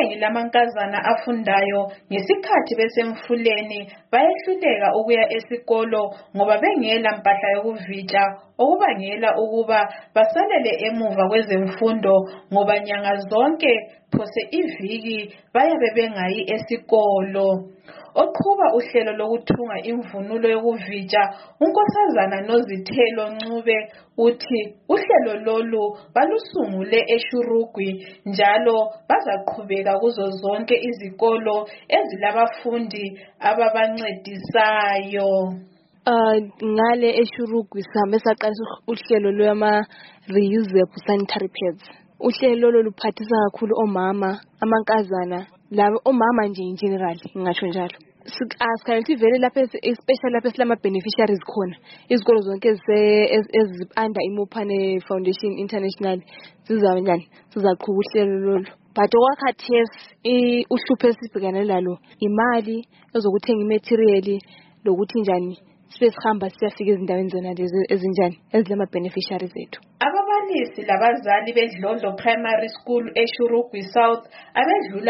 iningi lamankazana afundayo ngesikhathi besemfuleni bayehluleka ukuya esikolo ngoba bengela mpahla yokuvitsha okubangela ukuba basalele emuva kwezemfundo ngoba nyanga zonke phose iviki bayabe bengayi esikolo. Oqhuba uhlelo lokuthunga imvunulo yokuvitsha unkosazana Nozithelo Ncube uthi uhlelo lolu balusungule eShurugwi njalo bazaqhubeka kuzo zonke izikolo ezilabafundi ababancedisayo. Ngale eShurugwi sihambe saqalisa uhlelo lwama reusable sanitary pads. Uhlelo lolu luphathisa kakhulu omama, amankazana, labo omama nje in general ngisho njalo. Asikanti vele lapha especially lapha silama beneficiaries khona. Izikolo zonke ezi under iMopane Foundation International sizaqhuba uhlelo lolu. But okwakhathesi uhlupho esibhekana nalo imali ezokuthenga imaterial lokuthi njani sibe sihamba siyafika ezindaweni zona lezi ezinjani ezilama beneficiaries ethu. Ababalisi labazali beDlodlo Primary School eShurugwi South abedlula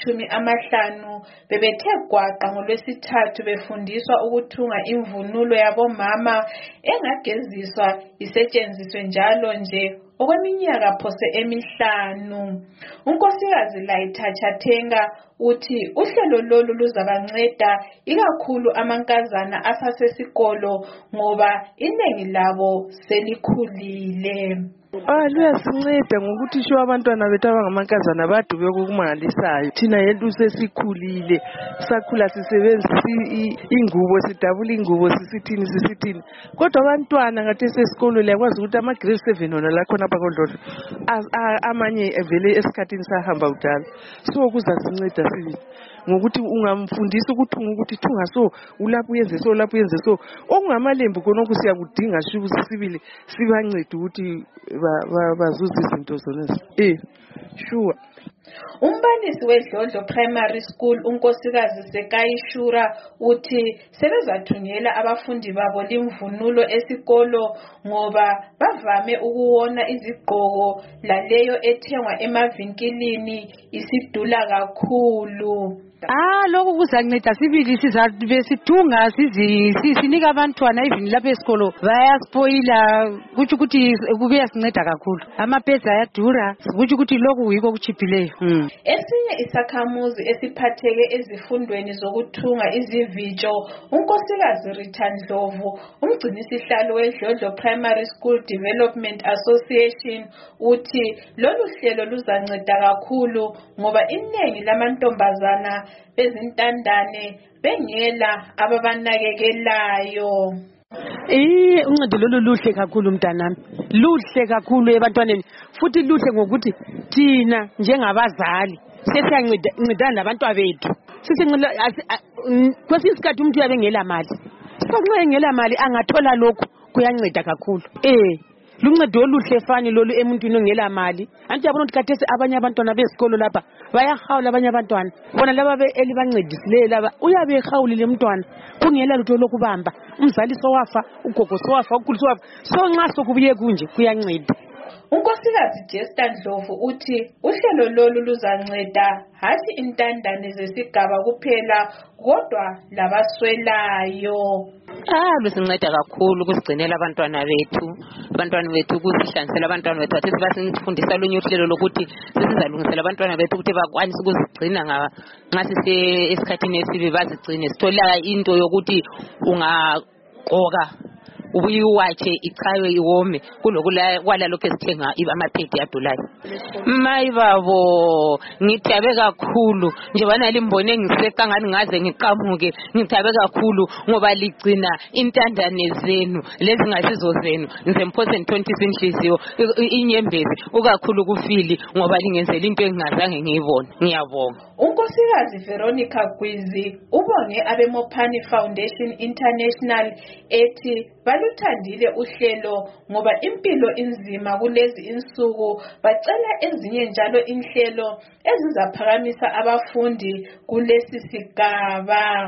50 bebethe gwaqa ngoLwesithathu befundiswa ukuthunga imvunulo yabomama engageziswa isetshenziswe njalo nje okweminyaka phose 5. Unkosikazi Layitha Thenga uthi uhlelo lolu luzabanceda ikakhulu amankazana asasesikolo ngoba iningi labo selikhulile. Luyasinceda ngokuthi sho abantwana bethu abangamankazana baduke okumangalisayo. Thina yethu sesikhulile sakhula sisebenzisa ingubo sidabula ingubo sisithini kodwa abantwana ngathi sesikolo liyakwazi ukuthi ama grade 7 ona la khona bakodlodlo amanye evele esikhathini sahamba udala so kuzasinceda sibili ngokuthi ungamfundisa ukuthi thunga so ulapho uyenze so lapho uyenze so okungamalembu khona okusiya kudinga sibili sibancede ukuthi bazuza izinto zonezi. Sure. Umbalisi weDlodlo Primary School unkosikazi Sekayishura uthi sebezathungela abafundi babo limvunulo esikolo ngoba bavame ukuwona izigqoko laleyo ethengwa emavinkilini isidula kakhulu. Lokho kuzanceda sibili sizabe sithunga sinika abantwana even lapha esikolo bayaspoila kuthi ukuthi kube yasinceda kakhulu amaphedzi ayadura kuthi ukuthi lokhu yiko kuchiphileyo. Esinye isakhamuzi esiphatheke ezifundweni zokuthunga izivitsho unkosikazi Rita Ndlovu umgcinisihlalo weDlodlo Primary School Development Association uthi lolu hlelo luzanceda kakhulu ngoba iningi lamantombazana bezintandane bengela ababanakekelayo. Uncedo lolu luhle kakhulu mntanami. Luhle kakhulu ebantwaneni. Futhi luhle ngokuthi thina njengabazali sesiyancedana nabantwana bethu. Kwesinye isikhathi umuntu uyabengela mali. Nxa engela mali angathola lokhu kuyanceda kakhulu. Luncedo oluhle fani lolu emuntwini ongela mali. Anti yabona ukuthi kathesi abanye abantwana besikolo lapha bayahawula abanye abantwana. Bona laba elibancedisileyo laba uyabe ehawulile umntwana kungela lutho lokubamba. Umzali sowafa, ugogo sowafa, ukhulu sowafa. So nxa sokubuye kunje kuyanceda. Unkosikazi Jester Ndlovu uthi uhlelo lolu luzanceda hathi intandane zesigaba kuphela kodwa labaswelayo. Lusinceda kakhulu ukusigcinela abantwana bethu ukuzihlanzela abantwana bethu athi sibasifundisa lunye uhlelo lokuthi sizalungisela abantwana bethu ukuthi bakwanise ukuzigcina nxa sise esikhathini esibi bazigcine sithola into yokuthi ungaqoka ubuyiwatshe ichawe iwome kulokwala lokho esithenga amaphedi adulayo. Mayi babo ngithabe kakhulu njebana limbone ngisekangani ngaze ngiqamuke ngithabe kakhulu ngoba ligcina intandane zenu lezi ngasizo zenu ngizemphose ngithontisa inhliziyo inyembezi ukakhulu kufili ngoba lingenzela into engingazange ngiyibone. Ngiyabonga. Unkosikazi Veronica Gwizi ubonge abeMopane Foundation International ethi baluthandile uhlelo ngoba impilo inzima kulezi insuku bacela ezinye njalo inhlelo ezizaphakamisa abafundi kulesi sigaba.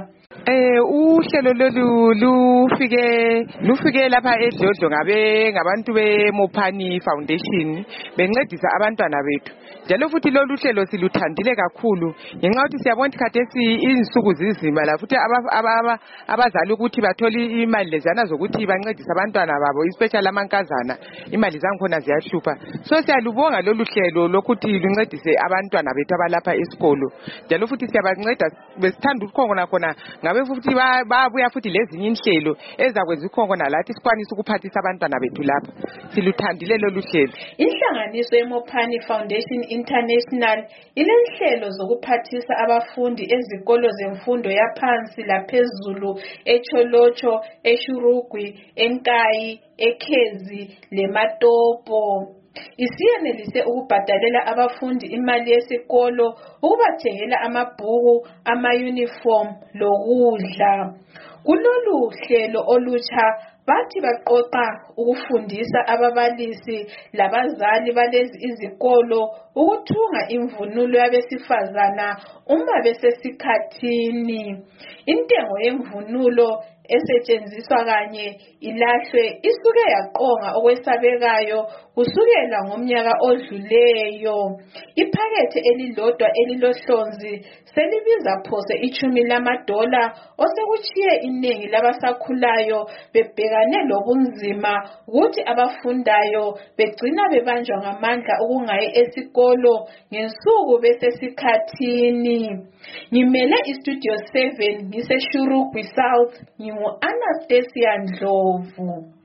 Uhlelo lolu lufike lapha eDlodlo ngabantu beMopani Foundation bencedisa abantwana bethu. Njalo futhi lolu hlelo siluthandile kakhulu ngenxa yokuthi siyabona ukuthi khathesi insuku zizima la futhi abazali ukuthi bathole imali lezana zokuthi bancedise abantwana babo especially amankazana imali zankhona ziyahlupha. So siyalubonga lolu hlelo lokuthi luncedise abantwana bethu abalapha esikolo. Njalo futhi siyabanceda besithanda ukukhona ngabe futhi babuya futhi lezinye inhlelo ezakwenza ukukhona lathi sikwanisa ukuphathisa abantwana bethu lapha. Siluthandile lolu hlelo. Inhlanganiso yeMopani Foundation International ilenhlelo zokuphathisa abafundi ezikolo zemfundo yaphansi laphezulu eCholocho, eShurugwi, eNkayi, eKhezi leMatopo. Isiyenelise ukubhadalela abafundi imali yesikolo, ukubathengela amabhuku, ama-uniform lokudla. Kulolu hlelo olutsha bathi baqoqa ukufundisa ababalisi labazali balezi izikolo ukuthunga imvunulo yabesifazana uma besesikhathini. Intengo yemvunulo esetshenziswa kanye ilahlwe isuke yaqonga okwesabekayo kusukela ngomnyaka odluleyo. Iphakethe elilodwa elilohlonzi selibiza phose $10 osekuchiye inengi labasakhulayo bebhekane lobunzima ukuthi abafundayo begcina bebanjwa ngamandla ukungayi esikolo ngensuku besesikhathini. Ngimele iStudio 7 ngiseShurugwi South, ngingu Anastasia Ndlovu.